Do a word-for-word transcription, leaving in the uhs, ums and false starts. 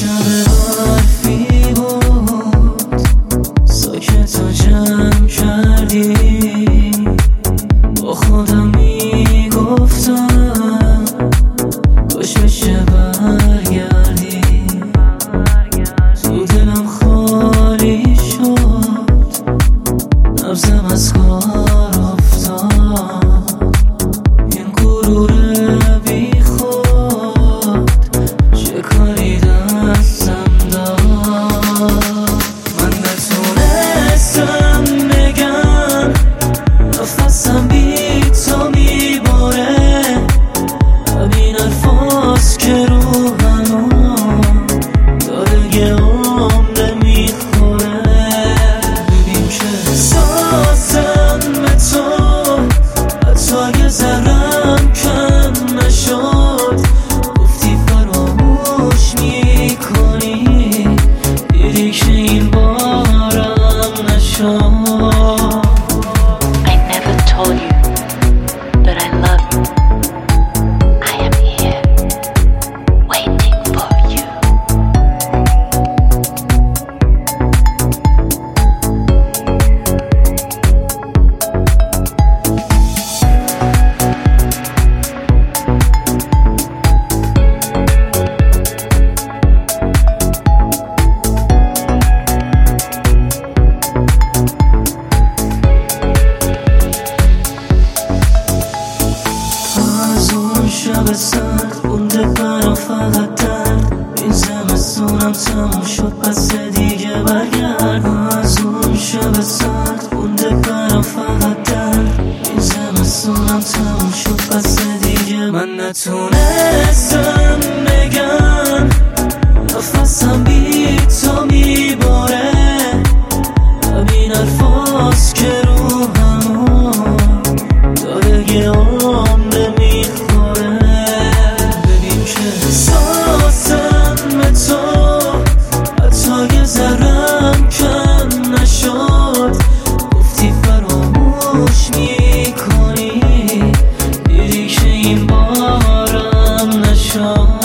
شب برفی بود، ساکت و جمع کردی، با خودم میگفتم کاش بشه برگردی. تو دلم خالی شد، نبضم از کار افتاد، این غرور بی خود چه کاری دستم داد. من نتونستم بگم نفسم بی تو میباره، همین الفاظ که روحمو داره یه عمره میخوره. ببین که احساسم به تو حتی یه ذرم کم نشد، گفتی فراموش میکنی، دیدی که این بارم نشد. I never told you that I love you. I am here, waiting for you. از اون شب سرد بونده برام فقط درد، این زمستونم تموم شد پس دیگه برگرد. از اون شب سرد بونده برام فقط درد، این زمستونم تموم شد پس دیگه من نتونستم بگم نفسم بی تو میباره، همین الفاظ که روحمو داره یه عمره میخوره. ببین که احساسم به تو حتی یه ذرم کم نشد، گفتی فراموش میکنی، دیدی که این بارم نشد.